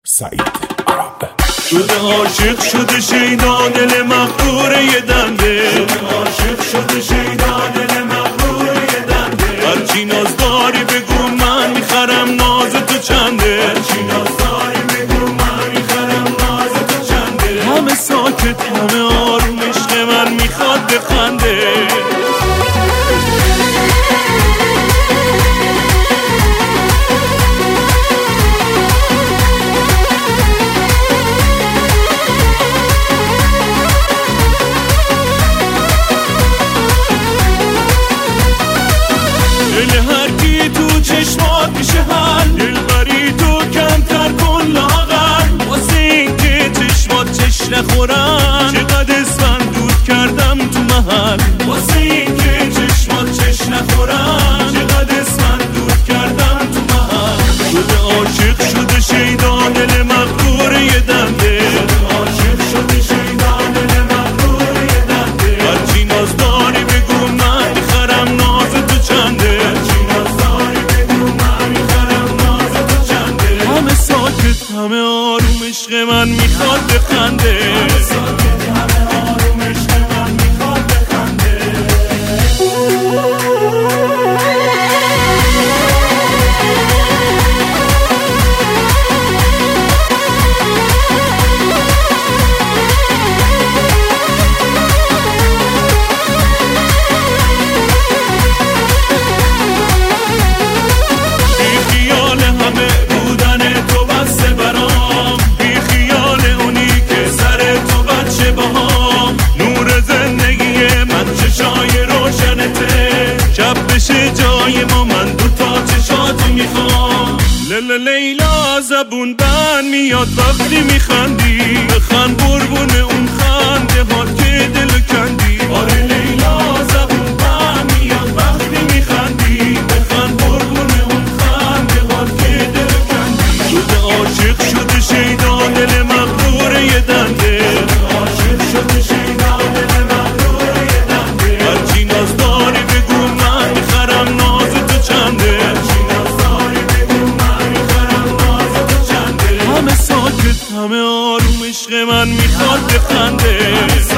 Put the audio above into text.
سعید عرب شده عاشق شده شیدا دل مغرور یه دنده شده عاشق شده شیدا دل مغرور یه دنده هرچی ناز داری بگو من میخرم ناز تو چنده هرچی ناز داری بگو من میخرم ناز تو چنده همه ساکت همه آروم عشق من میخواد بخنده دل هر کی تو چشمات میشه حل دل بری تو کمتر کن لاغر واسه این که چشمات چش نخورن چقدر اسفند دود کردم تو محل واسه این که چشمات چش نخورن چقدر اسفند دود کردم تو محل شده عاشق شده شیدا دل مغرور یه دنده شده عاشق شده شیدا دل مغرور یه دنده هرچی ناز داری بگو من میخرم ناز تو چنده همه ساکت همه آروم عشق من میخواد بخنده همه ساکت همه آروم عشق من میخواد بخنده بی خیال همه بودن تو بسته برام بی خیال اونی که سر تو بچه باهام نور زندگی من چشای روشنته شب بشه جای ما من دوتا چشاتو میخوام لیلا زبون بند میاد وقتی میخندی بخند قربون اون خنده هات که دل کندی آره لیلا زبون بند میاد وقتی میخندی بخند قربون اون خنده هات که دل کندی شده عاشق شده شیدا دل مغرور یه دنده شده عاشق شده شیدا دل مغرور یه دنده هرچی ناز داری بگو من میخرم ناز تو چنده هرچی ناز داری بگو من میخرم ناز تو چنده همه ساکت همه آروم عشق من میخواد بخنده